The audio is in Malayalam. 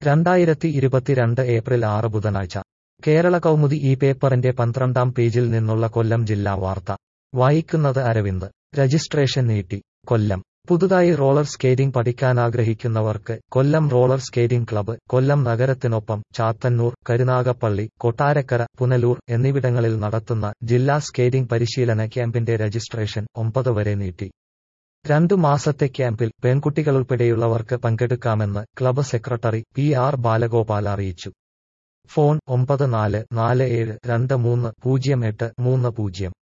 2022 ഏപ്രിൽ 6 ബുധനാഴ്ച കേരള കൗമുദി ഈ പേപ്പറിന്റെ 12-ാം പേജിൽ നിന്നുള്ള കൊല്ലം ജില്ലാ വാർത്ത വായിക്കുന്നത് അരവിന്ദ്. രജിസ്ട്രേഷൻ നീട്ടി. കൊല്ലം. പുതുതായി റോളർ സ്കേറ്റിംഗ് പഠിക്കാനാഗ്രഹിക്കുന്നവർക്ക് Kollam roller skating club Kollam നഗരത്തിനൊപ്പം ചാത്തന്നൂർ, കരുനാഗപ്പള്ളി, കൊട്ടാരക്കര, പുനലൂർ എന്നിവിടങ്ങളിൽ നടത്തുന്ന ജില്ലാ സ്കേറ്റിംഗ് പരിശീലന ക്യാമ്പിന്റെ രജിസ്ട്രേഷൻ 9 വരെ നീട്ടി. 2 മാസത്തെ ക്യാമ്പിൽ പെൺകുട്ടികളുൾപ്പെടെയുള്ളവർക്ക് പങ്കെടുക്കാമെന്ന് ക്ലബ്ബ് സെക്രട്ടറി PR ബാലഗോപാൽ അറിയിച്ചു. ഫോൺ 9447230830.